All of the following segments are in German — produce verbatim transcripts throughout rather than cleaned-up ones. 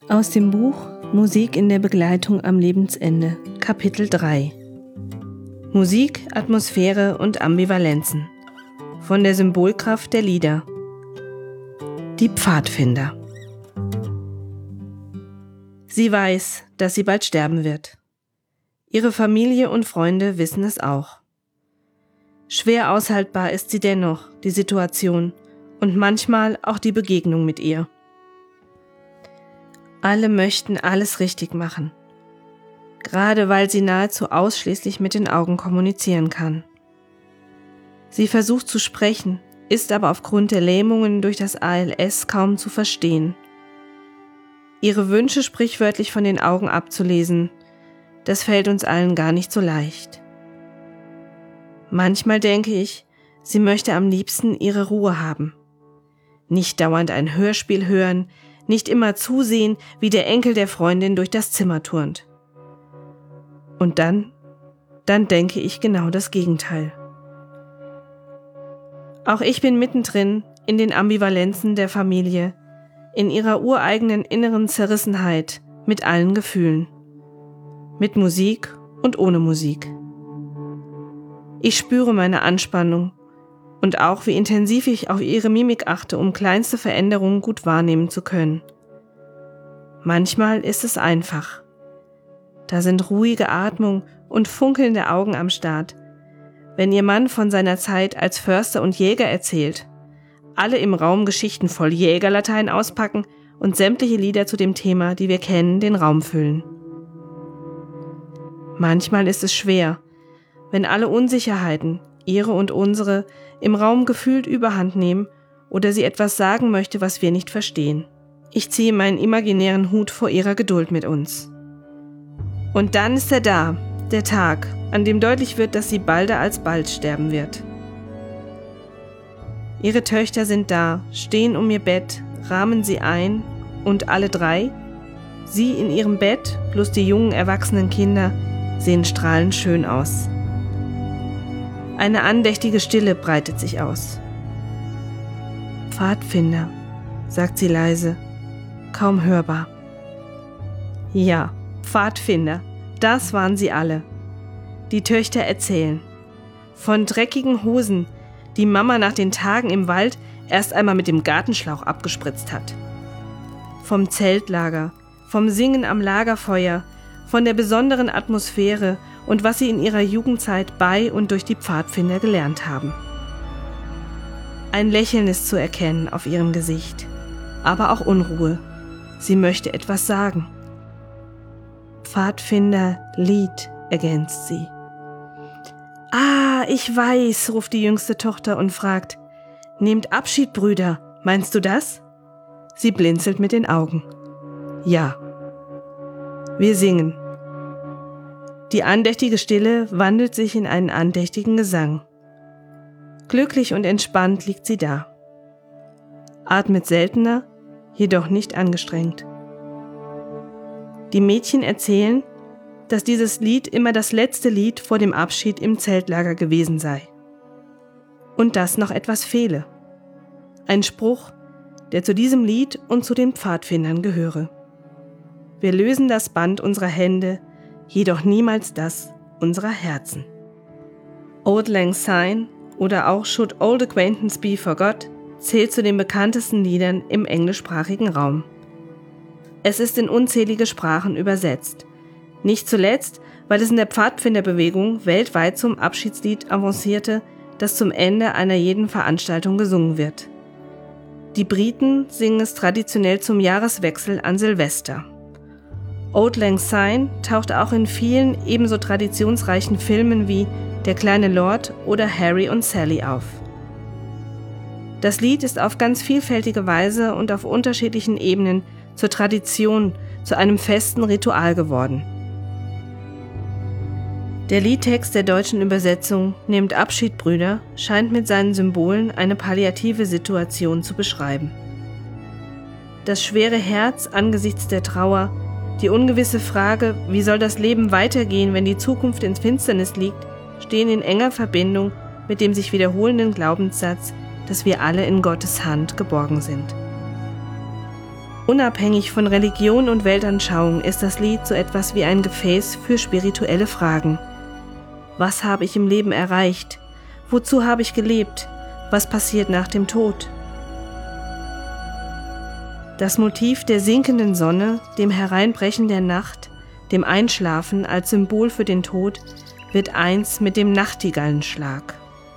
Aus dem Buch Musik in der Begleitung am Lebensende, Kapitel drei. Musik, Atmosphäre und Ambivalenzen. Von der Symbolkraft der Lieder. Die Pfadfinder. Sie weiß, dass sie bald sterben wird. Ihre Familie und Freunde wissen es auch. Schwer aushaltbar ist sie dennoch, die Situation, und manchmal auch die Begegnung mit ihr. Alle möchten alles richtig machen, gerade weil sie nahezu ausschließlich mit den Augen kommunizieren kann. Sie versucht zu sprechen, ist aber aufgrund der Lähmungen durch das A L S kaum zu verstehen. Ihre Wünsche sprichwörtlich von den Augen abzulesen, das fällt uns allen gar nicht so leicht. Manchmal denke ich, sie möchte am liebsten ihre Ruhe haben. Nicht dauernd ein Hörspiel hören, nicht immer zusehen, wie der Enkel der Freundin durch das Zimmer turnt. Und dann, dann denke ich genau das Gegenteil. Auch ich bin mittendrin in den Ambivalenzen der Familie, in ihrer ureigenen inneren Zerrissenheit mit allen Gefühlen. Mit Musik und ohne Musik. Ich spüre meine Anspannung und auch, wie intensiv ich auf ihre Mimik achte, um kleinste Veränderungen gut wahrnehmen zu können. Manchmal ist es einfach. Da sind ruhige Atmung und funkelnde Augen am Start, wenn ihr Mann von seiner Zeit als Förster und Jäger erzählt, alle im Raum Geschichten voll Jägerlatein auspacken und sämtliche Lieder zu dem Thema, die wir kennen, den Raum füllen. Manchmal ist es schwer, wenn alle Unsicherheiten, ihre und unsere, im Raum gefühlt Überhand nehmen oder sie etwas sagen möchte, was wir nicht verstehen. Ich ziehe meinen imaginären Hut vor ihrer Geduld mit uns. Und dann ist er da, der Tag, an dem deutlich wird, dass sie balder als bald sterben wird. Ihre Töchter sind da, stehen um ihr Bett, rahmen sie ein und alle drei, sie in ihrem Bett plus die jungen erwachsenen Kinder, sehen strahlend schön aus. Eine andächtige Stille breitet sich aus. Pfadfinder, sagt sie leise, kaum hörbar. Ja, Pfadfinder, das waren sie alle. Die Töchter erzählen. Von dreckigen Hosen, die Mama nach den Tagen im Wald erst einmal mit dem Gartenschlauch abgespritzt hat. Vom Zeltlager, vom Singen am Lagerfeuer, von der besonderen Atmosphäre und was sie in ihrer Jugendzeit bei und durch die Pfadfinder gelernt haben. Ein Lächeln ist zu erkennen auf ihrem Gesicht, aber auch Unruhe. Sie möchte etwas sagen. Pfadfinder-Lied, ergänzt sie. Ah, ich weiß, ruft die jüngste Tochter und fragt, nehmt Abschied, Brüder, meinst du das? Sie blinzelt mit den Augen. Ja. Wir singen. Die andächtige Stille wandelt sich in einen andächtigen Gesang. Glücklich und entspannt liegt sie da. Atmet seltener, jedoch nicht angestrengt. Die Mädchen erzählen, dass dieses Lied immer das letzte Lied vor dem Abschied im Zeltlager gewesen sei. Und dass noch etwas fehle. Ein Spruch, der zu diesem Lied und zu den Pfadfindern gehöre. Wir lösen das Band unserer Hände, jedoch niemals das unserer Herzen. Auld Lang Syne oder auch Should Old Acquaintance Be Forgot zählt zu den bekanntesten Liedern im englischsprachigen Raum. Es ist in unzählige Sprachen übersetzt. Nicht zuletzt, weil es in der Pfadfinderbewegung weltweit zum Abschiedslied avancierte, das zum Ende einer jeden Veranstaltung gesungen wird. Die Briten singen es traditionell zum Jahreswechsel an Silvester. Auld Lang Syne taucht auch in vielen ebenso traditionsreichen Filmen wie Der kleine Lord oder Harry und Sally auf. Das Lied ist auf ganz vielfältige Weise und auf unterschiedlichen Ebenen zur Tradition, zu einem festen Ritual geworden. Der Liedtext der deutschen Übersetzung Nehmt Abschied, Brüder scheint mit seinen Symbolen eine palliative Situation zu beschreiben. Das schwere Herz angesichts der Trauer, die ungewisse Frage, wie soll das Leben weitergehen, wenn die Zukunft in Finsternis liegt, stehen in enger Verbindung mit dem sich wiederholenden Glaubenssatz, dass wir alle in Gottes Hand geborgen sind. Unabhängig von Religion und Weltanschauung ist das Lied so etwas wie ein Gefäß für spirituelle Fragen. Was habe ich im Leben erreicht? Wozu habe ich gelebt? Was passiert nach dem Tod? Das Motiv der sinkenden Sonne, dem Hereinbrechen der Nacht, dem Einschlafen als Symbol für den Tod, wird eins mit dem Nachtigallenschlag.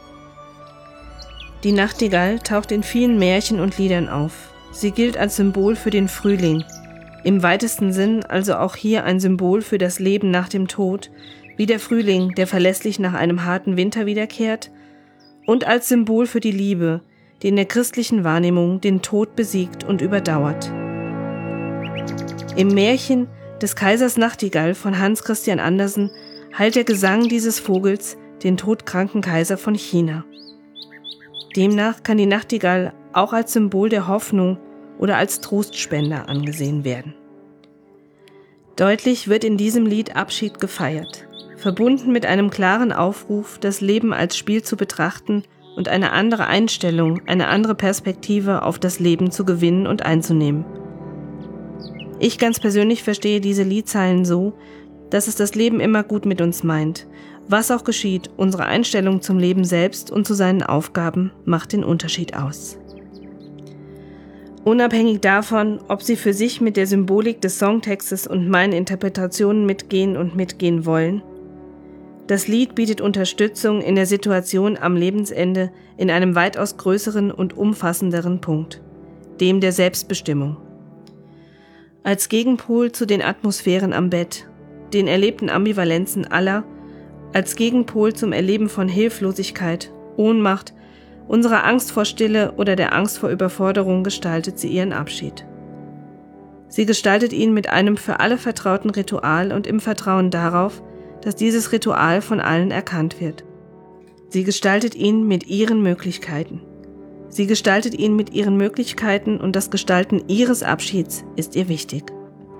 Die Nachtigall taucht in vielen Märchen und Liedern auf. Sie gilt als Symbol für den Frühling, im weitesten Sinn also auch hier ein Symbol für das Leben nach dem Tod, wie der Frühling, der verlässlich nach einem harten Winter wiederkehrt, und als Symbol für die Liebe, die in der christlichen Wahrnehmung den Tod besiegt und überdauert. Im Märchen des Kaisers Nachtigall von Hans Christian Andersen heilt der Gesang dieses Vogels den todkranken Kaiser von China. Demnach kann die Nachtigall auch als Symbol der Hoffnung oder als Trostspender angesehen werden. Deutlich wird in diesem Lied Abschied gefeiert, verbunden mit einem klaren Aufruf, das Leben als Spiel zu betrachten und eine andere Einstellung, eine andere Perspektive auf das Leben zu gewinnen und einzunehmen. Ich ganz persönlich verstehe diese Liedzeilen so, dass es das Leben immer gut mit uns meint. Was auch geschieht, unsere Einstellung zum Leben selbst und zu seinen Aufgaben macht den Unterschied aus. Unabhängig davon, ob Sie für sich mit der Symbolik des Songtextes und meinen Interpretationen mitgehen und mitgehen wollen, das Lied bietet Unterstützung in der Situation am Lebensende in einem weitaus größeren und umfassenderen Punkt, dem der Selbstbestimmung. Als Gegenpol zu den Atmosphären am Bett, den erlebten Ambivalenzen aller, als Gegenpol zum Erleben von Hilflosigkeit, Ohnmacht, unserer Angst vor Stille oder der Angst vor Überforderung gestaltet sie ihren Abschied. Sie gestaltet ihn mit einem für alle vertrauten Ritual und im Vertrauen darauf, dass dieses Ritual von allen erkannt wird. Sie gestaltet ihn mit ihren Möglichkeiten. Sie gestaltet ihn mit ihren Möglichkeiten und das Gestalten ihres Abschieds ist ihr wichtig.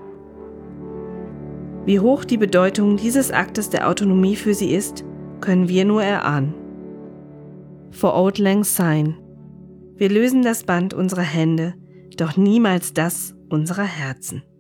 Wie hoch die Bedeutung dieses Aktes der Autonomie für sie ist, können wir nur erahnen. For Auld Lang Syne. Wir lösen das Band unserer Hände, doch niemals das unserer Herzen.